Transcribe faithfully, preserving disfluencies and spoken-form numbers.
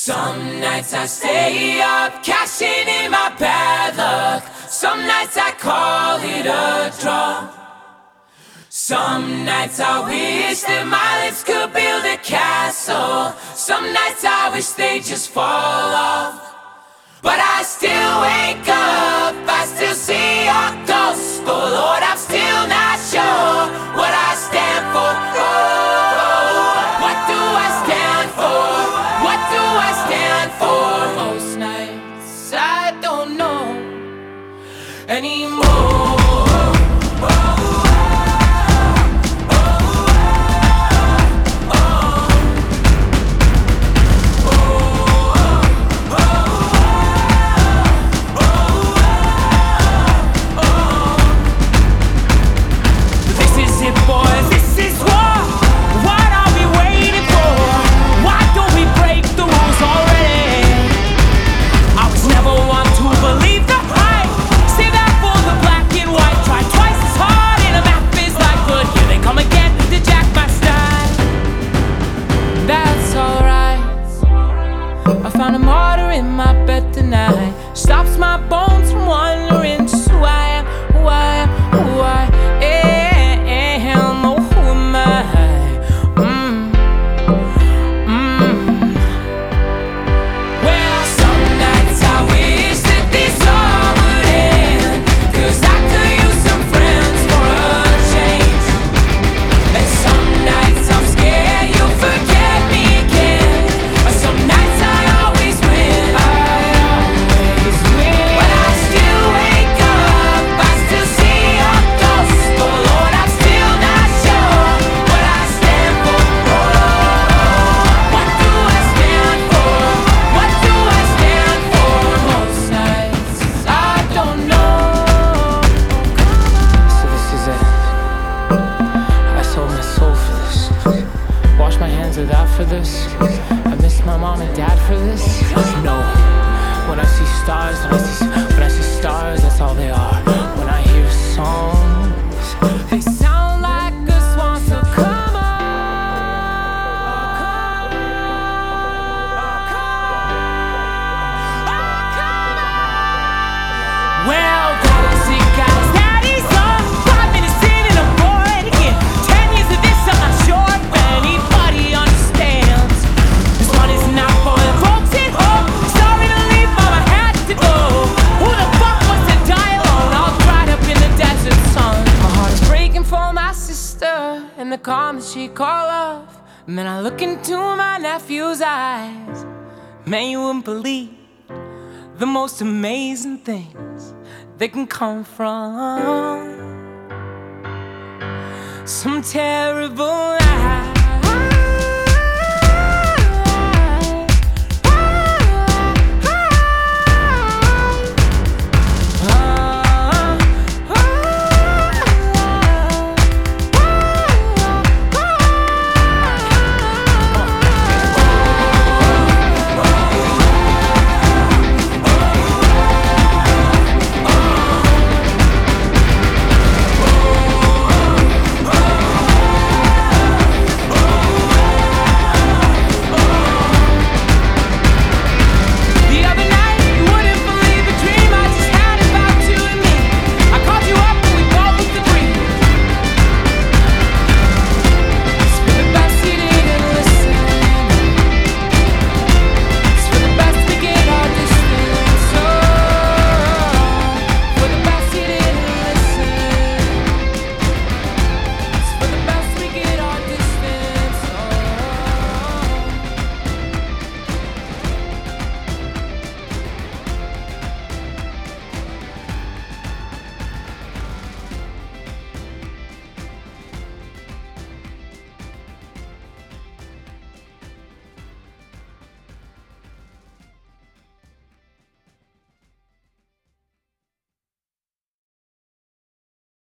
Some nights I stay up, cashing in my bad luck. Some nights I call it a draw. Some nights I wish that my lips could build a castle. Some nights I wish they just fall off. But I still wake up, I still see your ghost. Oh Lord, I'm still not sure what I stand for. Oh, what do I stand for? What do I stand for? Most nights I don't know anymore. Stops my bones from wandering just who I am, who I am, who I am. Oh, who am I? Mm. Mm. Well, some nights I wish that this all would end, 'cause I could use some friends for a change. And some nights I'm scared you'll forget me again, but some nights I always win. I for this, I miss my mom and dad for this. No, when I see stars, when I see, when I see stars, that's all they are. When I hear songs, they sound like a swan. So come on, well, those sick guys, daddy's on five minutes in and I'm bored again. Ten years of this, I'm not sure if anybody understands. This one is not for the folks at home. Sorry to leave, mom, I had to go. Who the fuck wants to die alone, all dried up in the desert sun? My heart is breaking for my sister and the comments she call off. Man, I look into my nephew's eyes. Man, you wouldn't believe the most amazing things that can come from some terrible life.